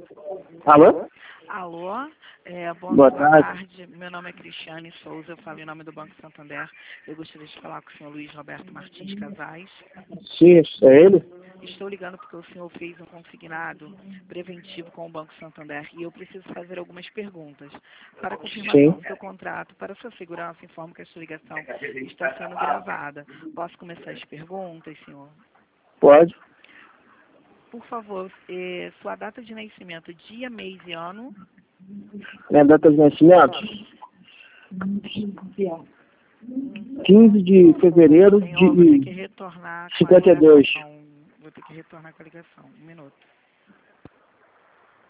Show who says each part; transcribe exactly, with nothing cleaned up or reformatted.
Speaker 1: Alô?
Speaker 2: Alô, é, boa,
Speaker 1: Boa
Speaker 2: boa
Speaker 1: tarde.
Speaker 2: tarde. Meu nome é Cristiane Souza, eu falo em nome do Banco Santander. Eu gostaria de falar com o senhor Luiz Roberto Martins Casais.
Speaker 1: Sim, é ele?
Speaker 2: Estou ligando porque o senhor fez um consignado preventivo com o Banco Santander e eu preciso fazer algumas perguntas. Para confirmação
Speaker 1: Sim.
Speaker 2: do seu contrato, para sua segurança, informo que a sua ligação está sendo gravada. Posso começar as perguntas, senhor?
Speaker 1: Pode.
Speaker 2: Por favor, eh, sua data de nascimento, dia, mês e ano.
Speaker 1: Minha data de nascimento? quinze de fevereiro
Speaker 2: Senhor, vou ter que
Speaker 1: de
Speaker 2: retornar com a
Speaker 1: cinquenta e dois.
Speaker 2: ligação. Vou ter que retornar com a ligação. Um minuto.